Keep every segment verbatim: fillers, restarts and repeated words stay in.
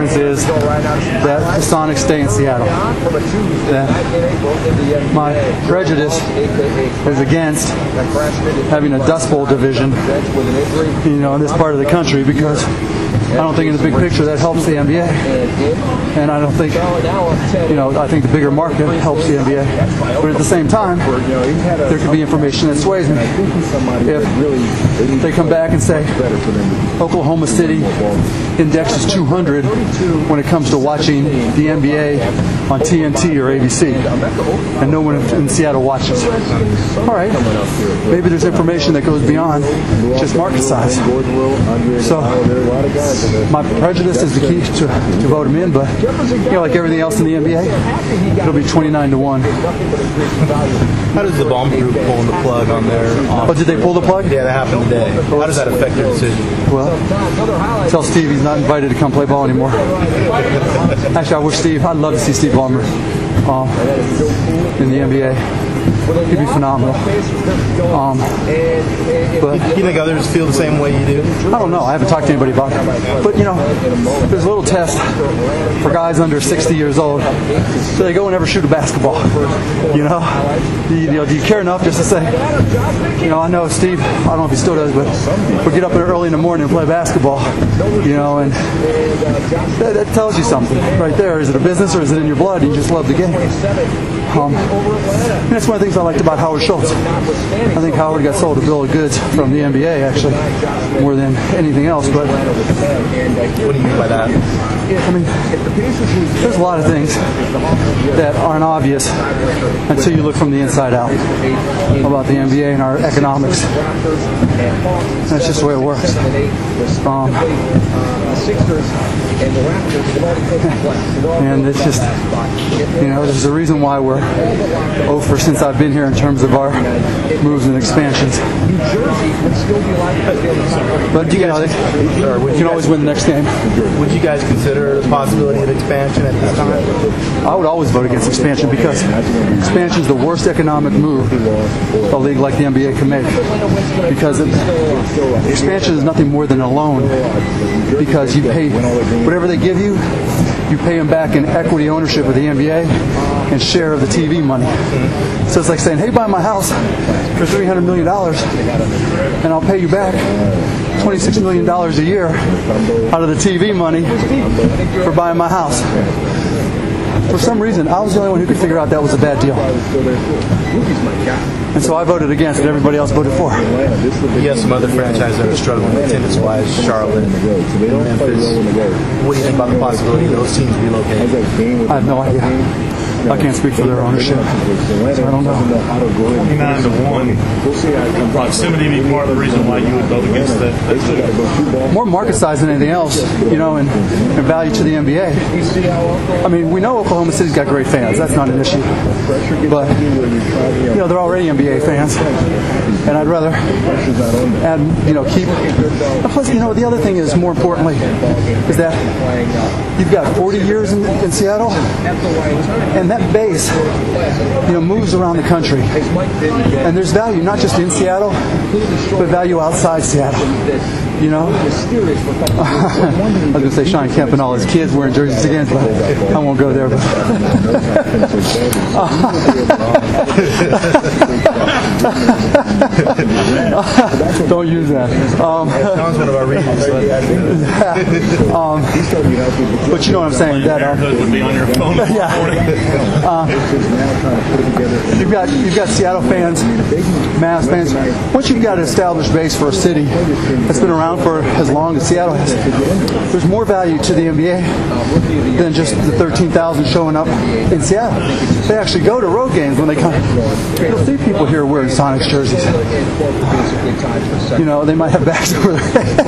difference is that the Sonics stay in Seattle. That my prejudice is against having a Dust Bowl division, you know, in this part of the country, because I don't think in the big picture that helps the N B A. And I don't think, you know, I think the bigger market helps the N B A. But at the same time, there could be information that sways me. If they come back and say Oklahoma City indexes two hundred when it comes to watching the N B A on T N T or A B C, and no one in Seattle watches. All right, maybe there's information that goes beyond just market size. So my prejudice is the key to, to vote him in, but you know, like everything else in the N B A, it'll be twenty-nine to one. How does the bomb group pulling the plug on their office? Oh, did they pull the plug? Yeah, that happened today. How does that affect their decision? Well, tell Steve he's not invited to come play ball anymore. Actually, I wish Steve, I'd love to see Steve Ballmer um, in the N B A. He'd be phenomenal. Um, but you think others feel the same way you do? I don't know. I haven't talked to anybody about it. But, you know, there's a little test for guys under sixty years old. So they go and never shoot a basketball. You know? You, you know, do you care enough just to say, you know, I know Steve, I don't know if he still does, but we'll get up early in the morning and play basketball. You know, and that, that tells you something right there. Is it a business or is it in your blood? You just love the game. Um, and that's one of the things I liked about Howard Schultz. I think Howard got sold a bill of goods from the N B A, actually, more than anything else. But what do you mean by that? I mean, there's a lot of things that aren't obvious until you look from the inside out about the N B A and our economics. That's just the way it works. Um, and it's just, you know, there's a reason why we're over since I've been here in terms of our moves and expansions. But you know, they, you can always win the next game. Would you guys consider the possibility of expansion at this time? I would always vote against expansion because expansion is the worst economic move a league like the N B A can make. Because it, expansion is nothing more than a loan. Because you pay whatever they give you, you pay them back in equity ownership of the N B A and share of the T V money. So it's like saying, hey, buy my house for three hundred million dollars and I'll pay you back twenty-six million dollars a year out of the T V money for buying my house. For some reason, I was the only one who could figure out that was a bad deal. And so I voted against it. Everybody else voted for. You have some other franchises that are struggling attendance-wise, Charlotte, Memphis. What do you think about the possibility of those teams relocating? I have no idea. I can't speak for their ownership, so I don't know. twenty-nine to one. Proximity be part of the reason why you would vote against that. More market size than anything else, you know, and, and value to the N B A. I mean, we know Oklahoma City's got great fans. That's not an issue. But, you know, they're already N B A fans. And I'd rather add, you know, keep. Plus, you know, the other thing is, more importantly, is that you've got forty years in, in Seattle, and that base, you know, moves around the country. And there's value not just in Seattle, but value outside Seattle. You know? I was going to say Sean Kemp and all his kids wearing jerseys again, but I won't go there. But don't use that. Um, Sean's one of our readers. um, but you know what I'm saying? That um, would be on your phone. Yeah. Uh, you've got you've got Seattle fans, Mavs fans. Once you've got an established base for a city that's been around for as long as Seattle has, there's more value to the N B A than just the thirteen thousand showing up in Seattle. They actually go to road games when they come. You'll see people here wearing Sonics jerseys. You know, they might have bags over their head.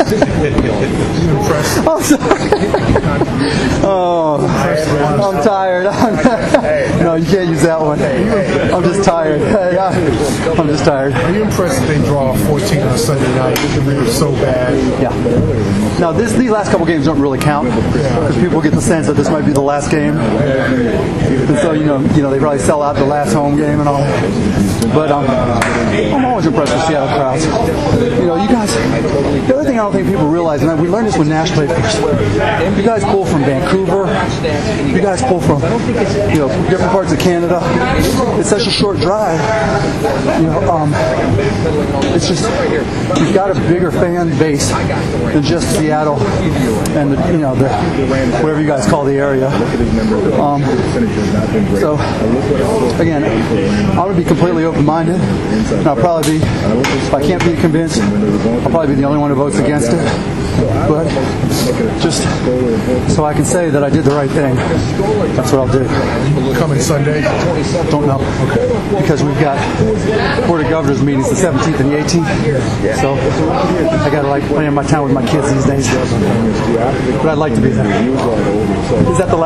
I'm sorry. Oh, I'm tired. No, you can't use that one. I'm just tired. Hey. Yeah, I'm just tired. Are you impressed that they draw fourteen on a Sunday night? They were so bad. Yeah. Now, this, these last couple games don't really count because people get the sense that this might be the last game, and so you know, you know, they probably sell out the last home game and all. But um, I'm always impressed with Seattle crowds. You know, you guys. The other thing I don't think people realize, and we learned this when Nash played first. You guys pull from Vancouver. You guys pull from you know different parts of Canada. It's such a short drive. You know, um, it's just you've got a bigger fan base than just Seattle and the, you know the whatever you guys call the area. Um, so again, I'm gonna be completely open-minded, and I'll probably be if I can't be convinced, I'll probably be the only one who votes against it. But just so I can say that I did the right thing, that's what I'll do. Coming Sunday? Don't know. Okay. Because we've got Board of Governors meetings the seventeenth and the eighteenth. So I got to like plan my time with my kids these days. But I'd like to be there. Is that the last